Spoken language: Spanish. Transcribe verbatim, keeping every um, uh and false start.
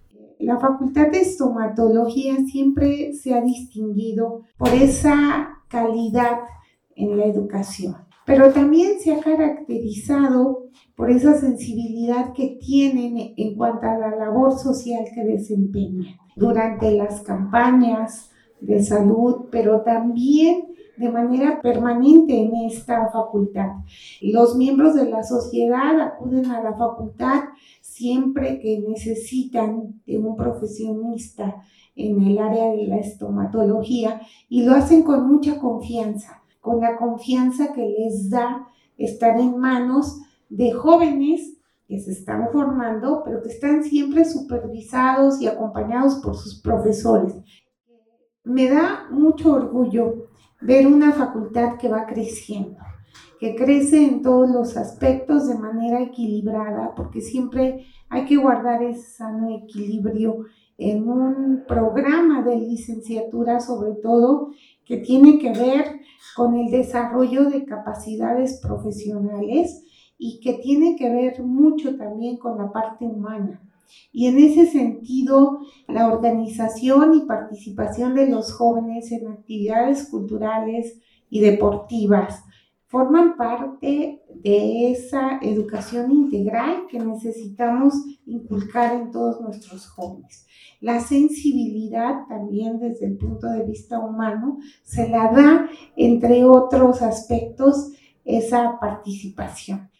La Facultad de Estomatología siempre se ha distinguido por esa calidad en la educación, pero también se ha caracterizado por esa sensibilidad que tienen en cuanto a la labor social que desempeñan durante las campañas de salud, pero también de manera permanente en esta facultad. Los miembros de la sociedad acuden a la facultad siempre que necesitan de un profesionista en el área de la estomatología y lo hacen con mucha confianza, con la confianza que les da estar en manos de jóvenes que se están formando, pero que están siempre supervisados y acompañados por sus profesores. Me da mucho orgullo ver una facultad que va creciendo, que crece en todos los aspectos de manera equilibrada, porque siempre hay que guardar ese sano equilibrio en un programa de licenciatura, sobre todo, que tiene que ver con el desarrollo de capacidades profesionales y que tiene que ver mucho también con la parte humana. Y en ese sentido, la organización y participación de los jóvenes en actividades culturales y deportivas forman parte de esa educación integral que necesitamos inculcar en todos nuestros jóvenes. La sensibilidad también desde el punto de vista humano se la da, entre otros aspectos, esa participación.